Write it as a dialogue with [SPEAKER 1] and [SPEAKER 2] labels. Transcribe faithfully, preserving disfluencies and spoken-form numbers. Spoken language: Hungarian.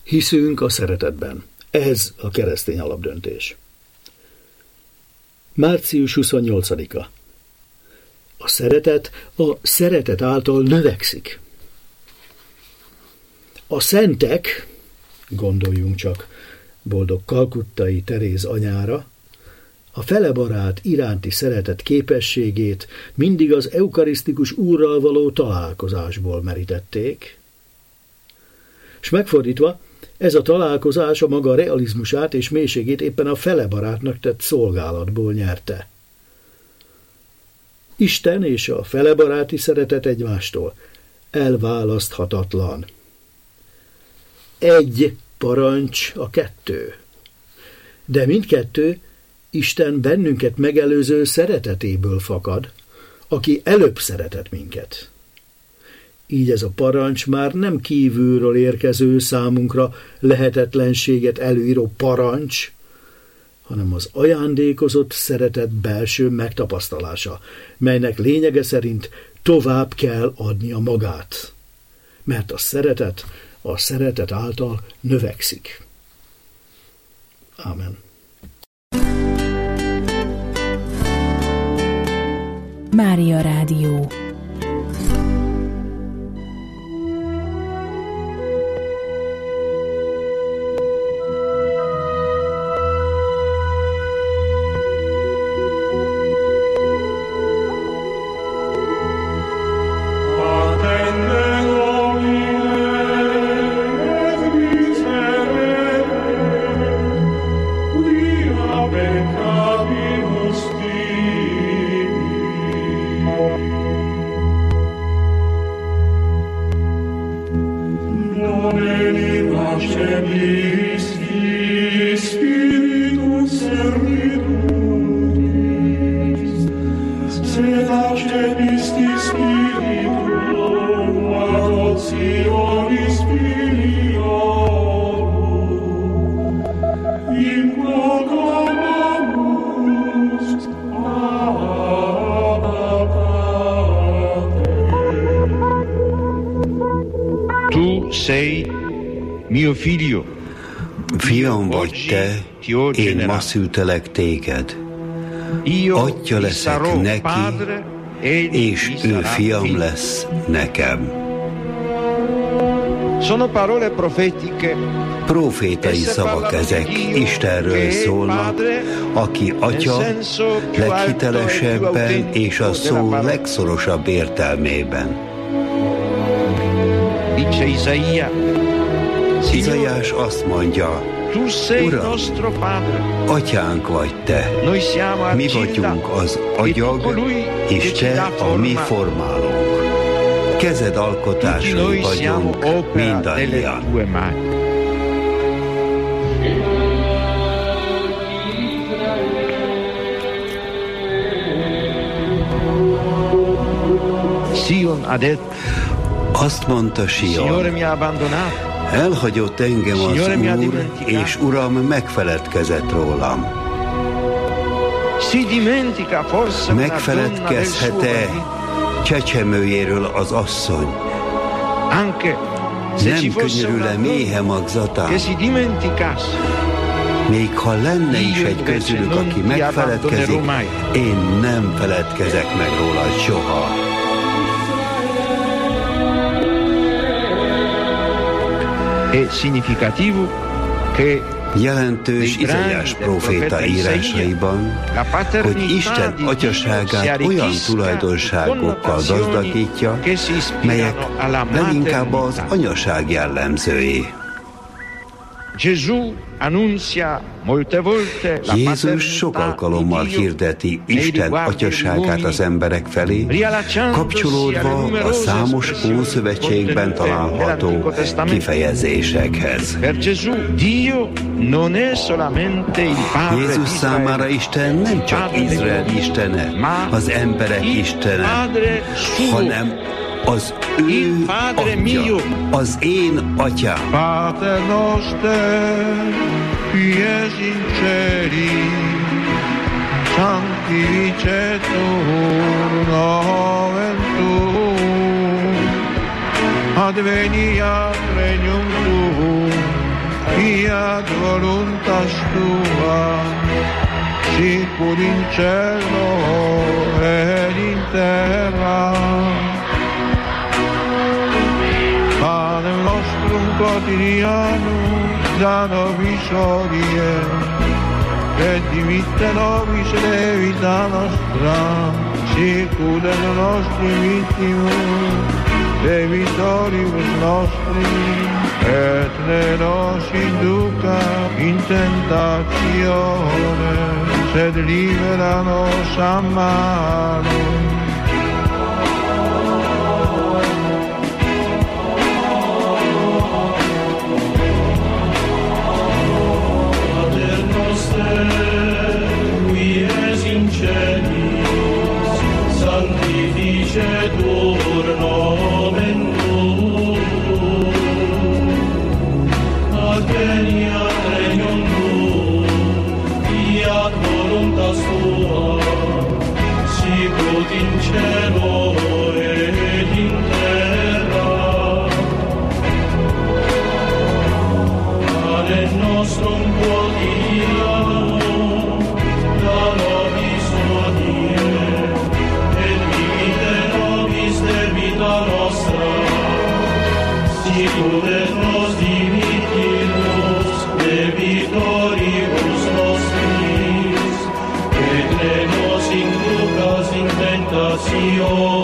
[SPEAKER 1] Hiszünk a szeretetben. Ez a keresztény alapdöntés. március huszonnyolcadika. A szeretet a szeretet által növekszik. A szentek, gondoljunk csak boldog kalkuttai Teréz anyára, a felebarát iránti szeretet képességét mindig az eukarisztikus Úrral való találkozásból merítették, és megfordítva, ez a találkozás a maga realizmusát és mélységét éppen a felebarátnak tett szolgálatból nyerte. Isten és a felebaráti szeretet egymástól elválaszthatatlan. Egy parancs a kettő, de mindkettő Isten bennünket megelőző szeretetéből fakad, aki előbb szeretett minket. Így ez a parancs már nem kívülről érkező, számunkra lehetetlenséget előíró parancs, hanem az ajándékozott szeretet belső megtapasztalása, melynek lényege szerint tovább kell adnia magát, mert a szeretet a szeretet által növekszik. Ámen.
[SPEAKER 2] Mária Rádió.
[SPEAKER 3] Fiam vagy te, én ma szültelek téged. Atya leszek neki, és ő fiam lesz nekem. Profétai szavak ezek, Istenről szólnak, aki atya leghitelesebben és a szó legszorosabb értelmében. Izaiás azt mondja, Uram, atyánk vagy te, mi vagyunk az agyag, és te a mi formálónk. Kezed alkotásai vagyunk mindannyian. Azt mondta Sion, elhagyott engem az Úr, és Uram megfeledkezett rólam. Megfeledkezhet-e csecsemőjéről az asszony? Nem könyörül-e méhe magzatán? Még ha lenne is egy közülük, aki megfeledkezik, én nem feledkezek meg róla soha. Jelentős Izaiás próféta írásaiban, hogy Isten atyaságát olyan tulajdonságokkal gazdagítja, melyek leginkább az anyaság jellemzői. Jézus sok alkalommal hirdeti Isten atyaságát az emberek felé, kapcsolódva a számos Ószövetségben található kifejezésekhez. Jézus számára Isten nem csak Izrael istene, az emberek istene, hanem az ő atya, az én atyám.
[SPEAKER 4] Pater noster, qui es in celi, sanctificetur nomen tuum, adveniat regnum tuum, fiat voluntas tua, sicur in cielo ed in terra. Pane nostrum quotidianum da nobis hodie, et dimitte nobis levita nostra, sicur et nostri vittimus, debitoribus nostri, et ne nos induca in tentatione, sed libera nos a malo.
[SPEAKER 5] Qui es in celis, sanctificetur nomen tuum, adveniat regnum tuum, fiat voluntas tua, sicut in cielo et in terra. Panem nostrum quotidianum da nobis hodie, et dimitte nobis debita nostra, sicur et nos dimittimus debitoribus nostris, et ne nos inducas in tentationem,